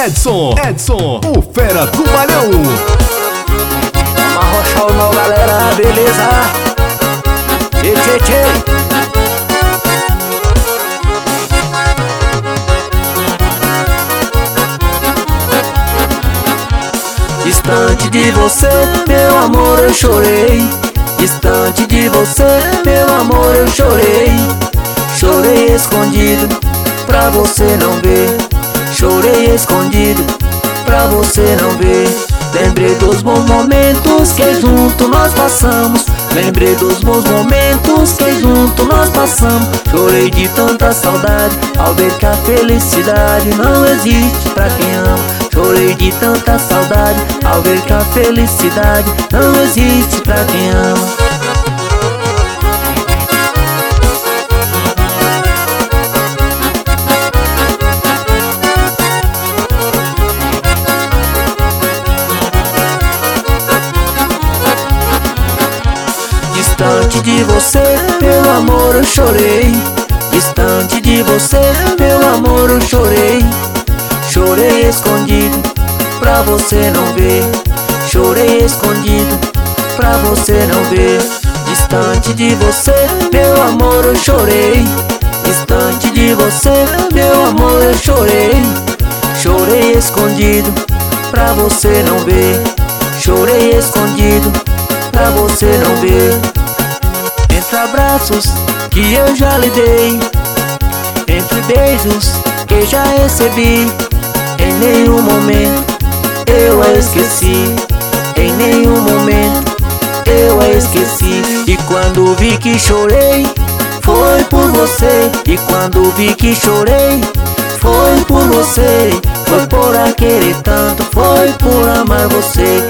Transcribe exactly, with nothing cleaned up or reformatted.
Edson, Edson, o fera do Malhão. Vamos arrochar o nó, galera, beleza? Tchê, tchê, tchê. Distante de você, meu amor, eu chorei. Distante de você, meu amor, eu chorei. Chorei escondido, pra você não ver. Chorei escondido, pra você não ver. Lembrei dos bons momentos que junto nós passamos. Lembrei dos bons momentos que junto nós passamos. Chorei de tanta saudade ao ver que a felicidade não existe pra quem ama. Chorei de tanta saudade ao ver que a felicidade não existe pra quem ama. Distante de você, meu amor, eu chorei. Distante de você, meu amor, eu chorei. Chorei escondido, pra você não ver. Chorei escondido, pra você não ver. Distante de você, meu amor, eu chorei. Distante de você, meu amor, eu chorei. Chorei escondido, pra você não ver. Chorei escondido, pra você não ver. Entre abraços que eu já lhe dei, entre beijos que já recebi, em nenhum momento eu a esqueci. Em nenhum momento eu a esqueci. E quando vi que chorei, foi por você. E quando vi que chorei, foi por você. Foi por a querer tanto, foi por amar você.